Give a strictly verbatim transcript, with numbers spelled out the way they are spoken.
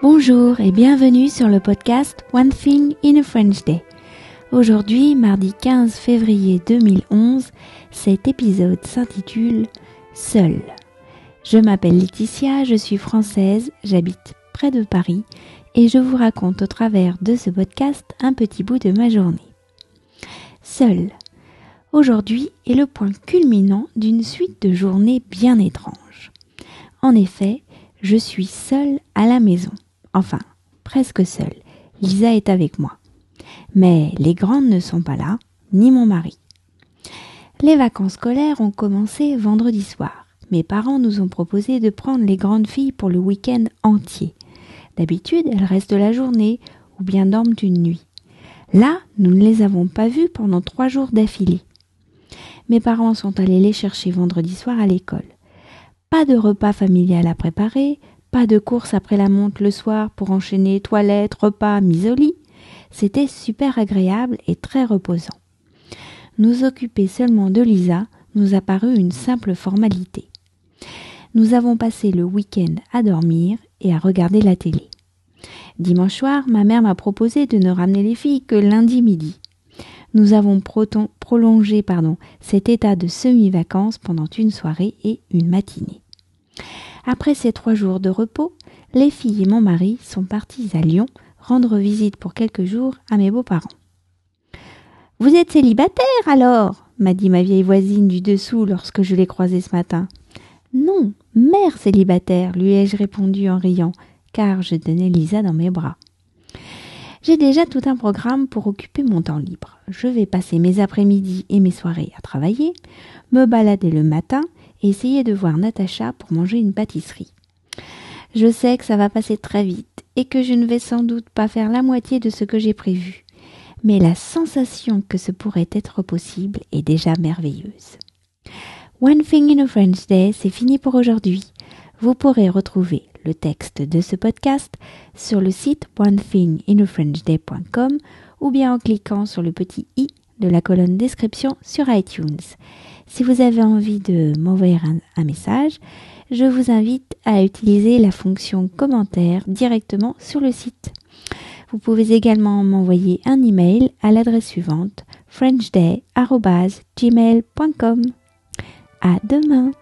Bonjour et bienvenue sur le podcast One Thing in a French Day. Aujourd'hui, mardi quinze février deux mille onze, cet épisode s'intitule « Seule ». Je m'appelle Laetitia, je suis française, j'habite près de Paris et je vous raconte au travers de ce podcast un petit bout de ma journée. Seule. Aujourd'hui est le point culminant d'une suite de journées bien étranges. En effet, je suis seule à la maison. Enfin, presque seule. Lisa est avec moi. Mais les grandes ne sont pas là, ni mon mari. Les vacances scolaires ont commencé vendredi soir. Mes parents nous ont proposé de prendre les grandes filles pour le week-end entier. D'habitude, elles restent la journée ou bien dorment une nuit. Là, nous ne les avons pas vues pendant trois jours d'affilée. Mes parents sont allés les chercher vendredi soir à l'école. Pas de repas familial à préparer, pas de course après la monte le soir pour enchaîner toilette, repas, mise au lit. C'était super agréable et très reposant. Nous occuper seulement de Lisa nous a paru une simple formalité. Nous avons passé le week-end à dormir et à regarder la télé. Dimanche soir, ma mère m'a proposé de ne ramener les filles que lundi midi. Nous avons proton, prolongé pardon, cet état de semi-vacances pendant une soirée et une matinée. Après ces trois jours de repos, les filles et mon mari sont partis à Lyon rendre visite pour quelques jours à mes beaux-parents. « Vous êtes célibataire alors ?» m'a dit ma vieille voisine du dessous lorsque je l'ai croisée ce matin. « Non, mère célibataire » lui ai-je répondu en riant, car je tenais Lisa dans mes bras. J'ai déjà tout un programme pour occuper mon temps libre. Je vais passer mes après-midi et mes soirées à travailler, me balader le matin et essayer de voir Natacha pour manger une pâtisserie. Je sais que ça va passer très vite et que je ne vais sans doute pas faire la moitié de ce que j'ai prévu. Mais la sensation que ce pourrait être possible est déjà merveilleuse. One Thing in a French Day, c'est fini pour aujourd'hui. Vous pourrez retrouver le texte de ce podcast sur le site one thing in a french day point com ou bien en cliquant sur le petit i de la colonne description sur iTunes. Si vous avez envie de m'envoyer un, un message, je vous invite à utiliser la fonction commentaire directement sur le site. Vous pouvez également m'envoyer un email à l'adresse suivante frenchday arobase gmail point com. À demain!